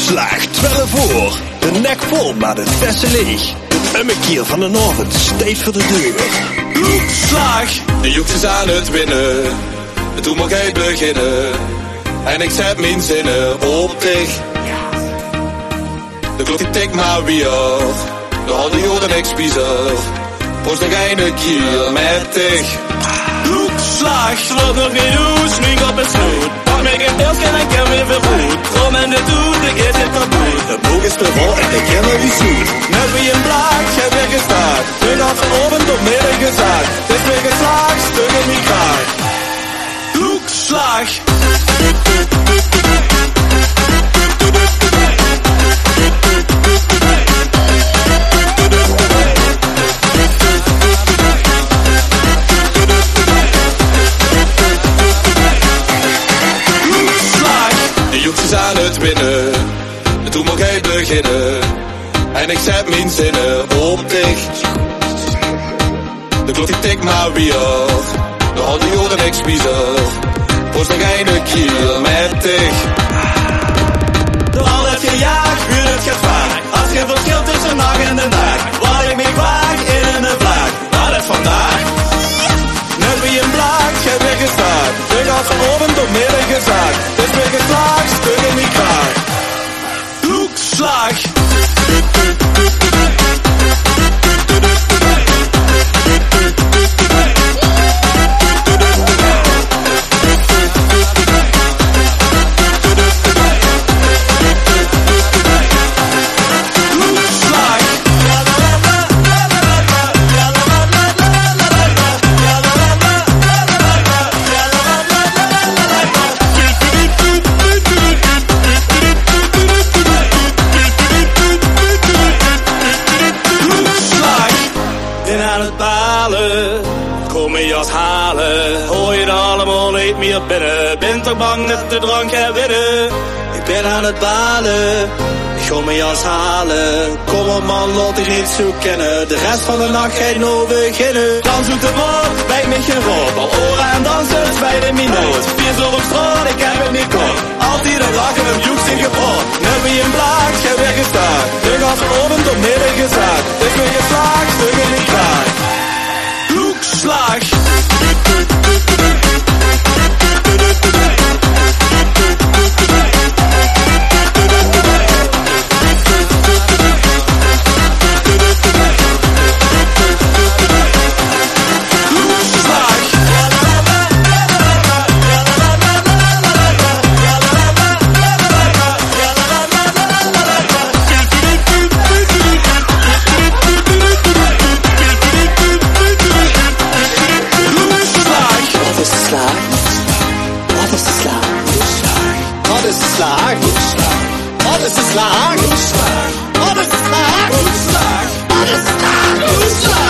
Klokslag, 12 uur. De nek vol, maar de flessen leeg. De ommekeer van de avond steeds voor de deur. Klokslag! De joekt is aan het winnen. Toen mag hij beginnen. En ik zet mijn zinnen op dich. De klok die tikt maar weer. De hadden joden niks bizar. Post nog een keer met dich. Klokslag! Slot nog niet uit, smink op het snoet. Pak me geen pils en ik ken weer vervoed. Krom en de toet, ik is het kapot. De boek is bewoord en ik ken er wie zoet. Net wie een blaak, heb ik gestaakt. Toen had van oven tot midden gezakt. Dit weer geslaagd, stuk in mijn kraag. Klokslag! De joekt is aan het winnen. En toen mag hij beginnen. En ik zet mijn zinnen op dich. De klok die tikt maar weer. De hadden joden niks bizar. Post nog een keer met dich. Door al het gejaagd, huur het gevaar. Als geen verschil tussen nacht en de dag. Waar ik me kwaak in een vlaag. Waar het vandaag. Net wie een blaak, heb ik gestaakt. De gaat van oven tot midden gezakt. Dit weer geslaagd, stuk in mijn kraag. Klokslag! Kom me jas halen, hoor je het allemaal niet meer binnen. Ben toch bang dat de drank gaat winnen. Ik ben aan het balen, ik kom me jas halen. Kom op man, laat ik niet zo kennen. De rest van de nacht ga je nou beginnen. Dan zoekt het woord, bij me geen rood. Al oren en dansen, bij de minuut. Vier zo op straat, ik heb het niet kort. Altijd een lachen, een joek zich gepraat. Net wie een blaak, jij weer gestaakt. De gas van oven tot midden gezakt. Dit weer geslaagd, stuk in die kraag. Klokslag! Wat is de slag? Wat is de slag? Wat is de slag? Wat is de slag? Wat is de slag?